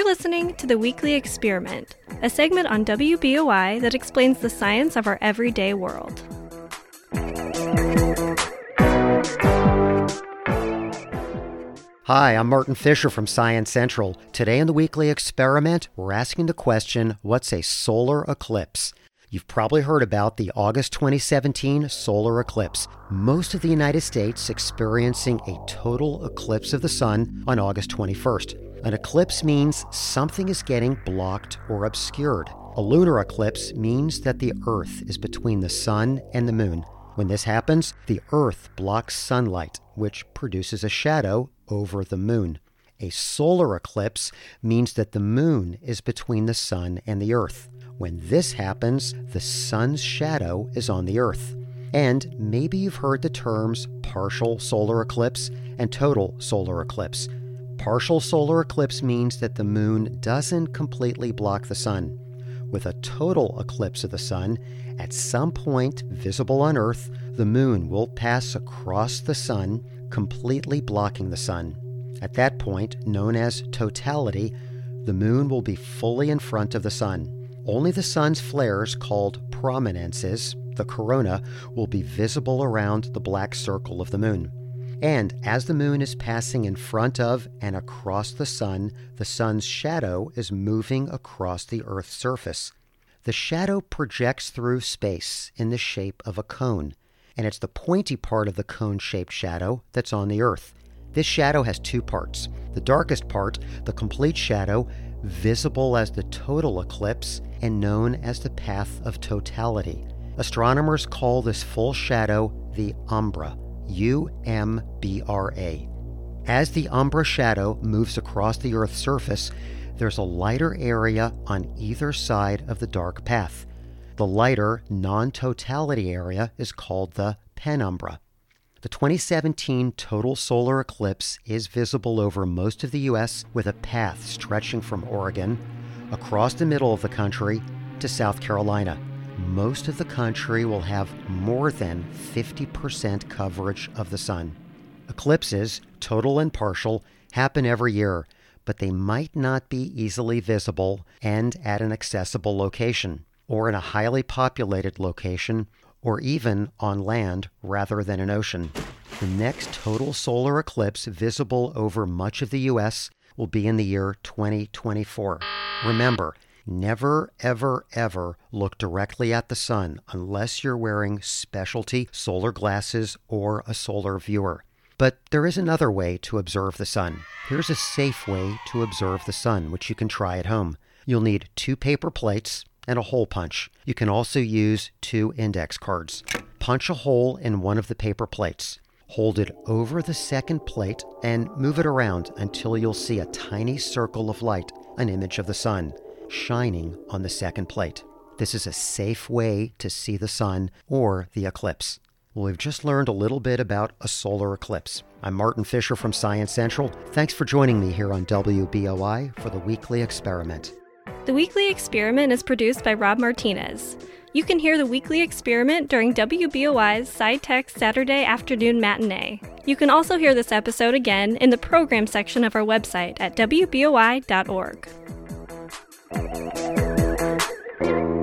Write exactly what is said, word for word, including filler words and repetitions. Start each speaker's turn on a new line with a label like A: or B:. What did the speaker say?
A: listening to The Weekly Experiment, a segment on W B O I that explains the science of our everyday world.
B: Hi, I'm Martin Fisher from Science Central. Today in The Weekly Experiment, we're asking the question, what's a solar eclipse? You've probably heard about the August twenty seventeen solar eclipse. Most of the United States experiencing a total eclipse of the sun on August twenty-first. An eclipse means something is getting blocked or obscured. A lunar eclipse means that the Earth is between the sun and the moon. When this happens, the Earth blocks sunlight, which produces a shadow over the moon. A solar eclipse means that the moon is between the sun and the Earth. When this happens, the sun's shadow is on the Earth. And maybe you've heard the terms partial solar eclipse and total solar eclipse. Partial solar eclipse means that the moon doesn't completely block the sun. With a total eclipse of the sun, at some point visible on Earth, the moon will pass across the sun, completely blocking the sun. At that point, known as totality, the moon will be fully in front of the sun. Only the sun's flares, called prominences, the corona, will be visible around the black circle of the moon. And as the moon is passing in front of and across the sun, the sun's shadow is moving across the Earth's surface. The shadow projects through space in the shape of a cone, and it's the pointy part of the cone-shaped shadow that's on the Earth. This shadow has two parts. The darkest part, the complete shadow, visible as the total eclipse and known as the path of totality. Astronomers call this full shadow the umbra, U M B R A. As the umbra shadow moves across the Earth's surface, there's a lighter area on either side of the dark path. The lighter, non-totality area is called the penumbra. The twenty seventeen total solar eclipse is visible over most of the U S with a path stretching from Oregon across the middle of the country to South Carolina. Most of the country will have more than fifty percent coverage of the sun. Eclipses, total and partial, happen every year, but they might not be easily visible and at an accessible location, or in a highly populated location, or even on land rather than an ocean. The next total solar eclipse visible over much of the U S will be in the year twenty twenty-four. Remember, never, ever, ever look directly at the sun unless you're wearing specialty solar glasses or a solar viewer. But there is another way to observe the sun. Here's a safe way to observe the sun, which you can try at home. You'll need two paper plates and a hole punch. You can also use two index cards. Punch a hole in one of the paper plates. Hold it over the second plate and move it around until you'll see a tiny circle of light, an image of the sun, shining on the second plate. This is a safe way to see the sun or the eclipse. Well, we've just learned a little bit about a solar eclipse. I'm Martin Fisher from Science Central. Thanks for joining me here on W B O I for The Weekly Experiment.
A: The Weekly Experiment is produced by Rob Martinez. You can hear The Weekly Experiment during W B O I's SciTech Saturday afternoon matinee. You can also hear this episode again in the program section of our website at W B O I dot org.